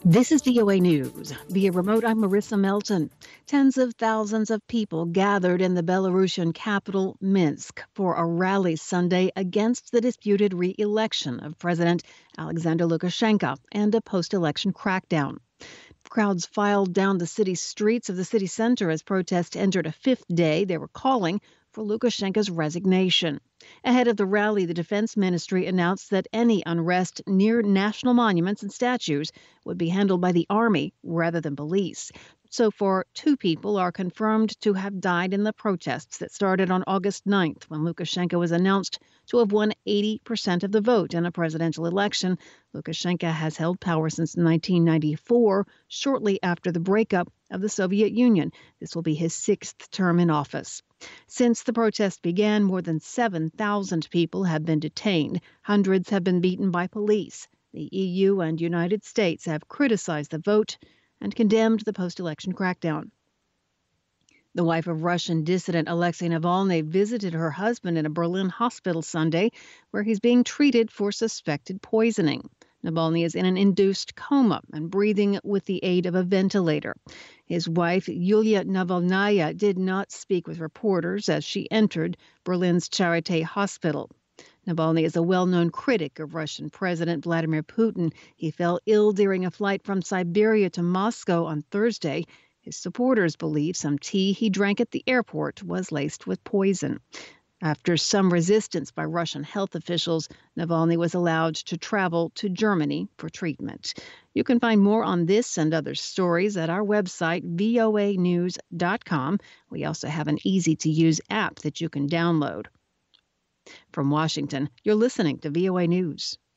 This is VOA News. Via remote, I'm Marissa Melton. Tens of thousands of people gathered in the Belarusian capital, Minsk, for a rally Sunday against the disputed re-election of President Alexander Lukashenko and a post-election crackdown. Crowds filed down the city streets of the city center as protests entered a fifth day. They were calling for Lukashenko's resignation. Ahead of the rally, the Defense Ministry announced that any unrest near national monuments and statues would be handled by the army rather than police. So far, two people are confirmed to have died in the protests that started on August 9th when Lukashenko was announced to have won 80% of the vote in a presidential election. Lukashenko has held power since 1994, shortly after the breakup of the Soviet Union. This will be his sixth term in office. Since the protest began, more than 7,000 people have been detained. Hundreds have been beaten by police. The EU and United States have criticized the vote and condemned the post-election crackdown. The wife of Russian dissident Alexei Navalny visited her husband in a Berlin hospital Sunday, where he's being treated for suspected poisoning. Navalny is in an induced coma and breathing with the aid of a ventilator. His wife, Yulia Navalnaya, did not speak with reporters as she entered Berlin's Charité hospital. Navalny is a well-known critic of Russian President Vladimir Putin. He fell ill during a flight from Siberia to Moscow on Thursday. His supporters believe some tea he drank at the airport was laced with poison. After some resistance by Russian health officials, Navalny was allowed to travel to Germany for treatment. You can find more on this and other stories at our website, voanews.com. We also have an easy-to-use app that you can download. From Washington, you're listening to VOA News.